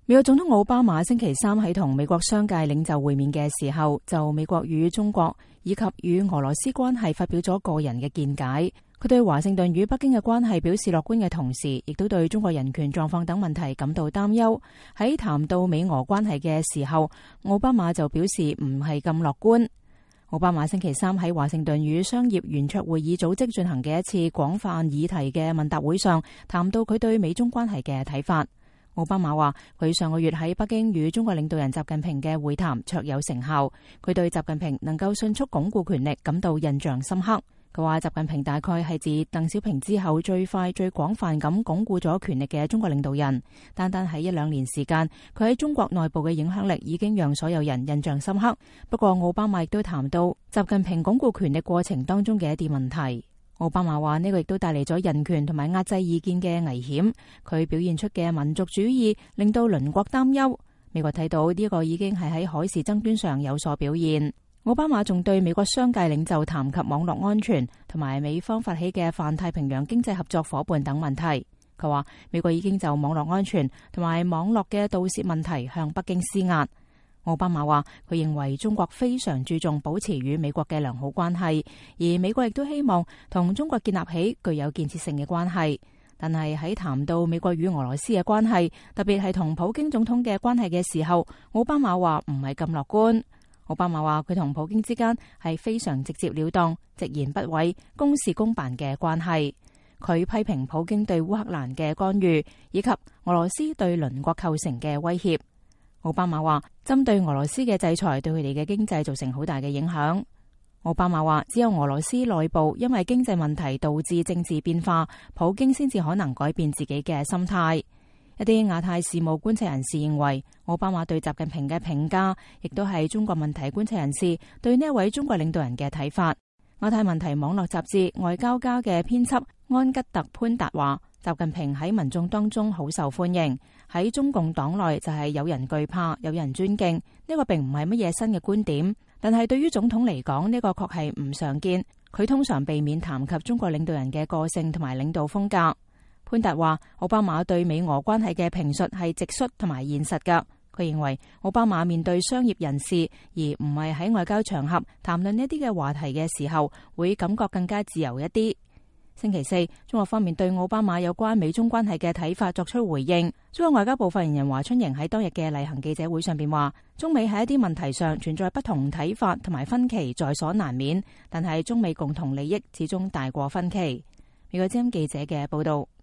美國總統奧巴馬星期三喺同美國商界領袖會面嘅時候，就美國與中國以及與俄羅斯關係發表咗個人嘅見解。佢對華盛頓與北京嘅關係表示樂觀嘅同時，亦都對中國人權狀況等問題感到擔憂。喺談到美俄關係嘅時候，奧巴馬就表示唔係咁樂觀。奧巴馬星期三喺華盛頓與商業圓桌會議組織進行嘅一次廣泛議題嘅問答會上，談到佢對美中關係嘅睇法。奧巴馬話佢上個月喺北京與中國領導人習近平嘅會談卓有成效，佢對習近平能夠迅速鞏固權力感到印象深刻。佢話習近平大概係自鄧小平之後最快最廣泛咁鞏固咗權力嘅中國領導人。單單喺1-2年時間，佢喺中國內部嘅影響力已經讓所有人印象深刻。不過奧巴馬亦都談到習近平鞏固權力過程當中嘅一啲問題。奧巴馬話呢個亦都帶嚟咗人權同埋壓制意見嘅危險。佢表現出嘅民族主義令到鄰國擔憂。美國睇到呢個已經係喺海事爭端上有所表現。奧巴馬仲對美國商界領袖談及網絡安全同埋美方發起嘅泛太平洋經濟合作夥伴等問題。佢話美國已經就網絡安全同埋網絡嘅盜竊問題向北京施壓。奧巴馬話佢認為中國非常注重保持與美國嘅良好關係，而美國亦都希望同中國建立起具有建設性嘅關係。但係喺談到美國與俄羅斯嘅關係，特別係同普京總統嘅關係嘅時候，奧巴馬話唔係咁樂觀。奧巴馬話佢同普京之間係非常直接了當、直言不諱、公事公辦嘅關係。佢批評普京對烏克蘭嘅干預，以及俄羅斯對鄰國構成嘅威脅。奧巴馬話針對俄羅斯嘅制裁對佢哋嘅經濟造成好大嘅影響。奧巴馬話只有俄羅斯內部因為經濟問題導致政治變化，普京先至可能改變自己嘅心態。一啲亞太事務觀察人士認為，奧巴馬對習近平嘅評價，亦都係中國問題觀察人士對呢一位中國領導人嘅睇法。亞太問題網絡雜誌外交家嘅編輯安吉特潘達話，習近平喺民眾當中好受歡迎，喺中共黨內就係有人懼怕，有人尊敬。呢個並唔係乜嘢新嘅觀點，但係對於總統嚟講，呢個確係唔常見。佢通常避免談及中國領導人嘅個性同埋領導風格。潘達話，奧巴馬對美俄關係嘅評述係直率同埋現實㗎。佢認為奧巴馬面對商業人士，而唔係喺外交場合談論呢啲嘅話題嘅時候，會感覺更加自由一啲。星期四，中國方面對奧巴馬有關美中關係嘅睇法作出回應。中國外交部發言人華春瑩喺當日嘅例行記者會上邊話，中美喺一啲問題上存在不同睇法同埋分歧在所難免，但係中美共同利益始終大過分歧。美國之音記者嘅報道。